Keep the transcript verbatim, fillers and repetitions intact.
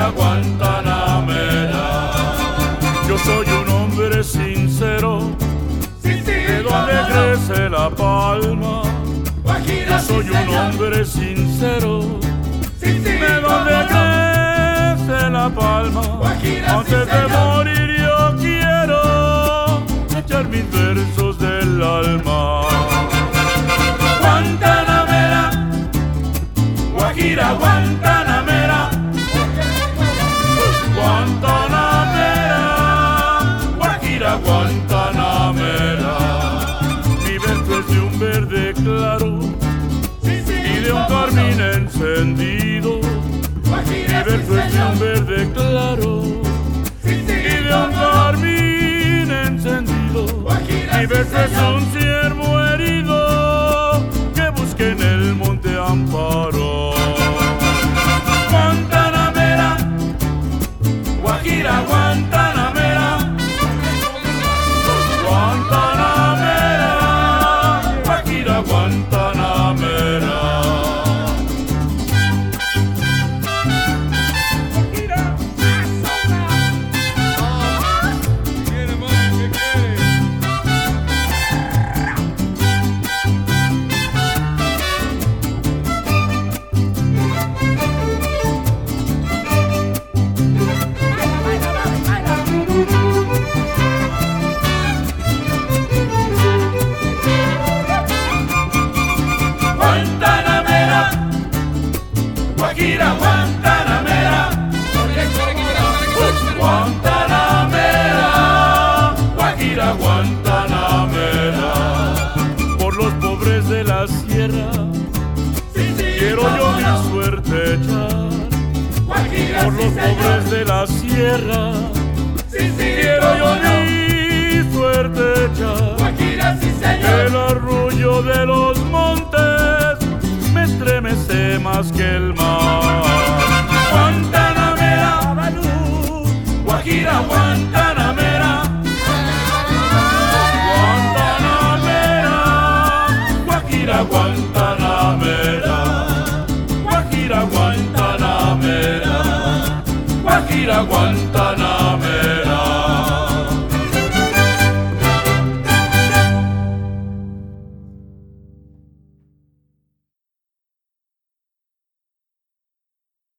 Guajira Guantanamera. Yo soy un hombre sincero, de donde crece la palma. Yo soy un hombre sincero, de donde crece la palma. Antes de morir yo quiero echar mis versos del alma. Guantanamera, Guajira Guantanamera, Guantanamera, Guajira Guantanamera. Mi verso es de un verde claro y de un carmín encendido. Mi verso es de un verde claro y de un carmín encendido. Mi verso es un ciervo herido que busca en el monte amparo. Guantanamera, Guajira Guantanamera, Guantanamera, Guajira Guantanamera. Guajira Guantanamera, Guantanamera, Guajira Guantanamera. Por los pobres de la sierra quiero yo mi suerte echar. Por los pobres de la sierra quiero yo mi suerte echar. El arrullo de los montes me estremece más que el mar. Guantanamera, Guajira Guantanamera, Guantanamera, Guajira Guantanamera, Guajira Guantanamera, Guajira Guantanamera.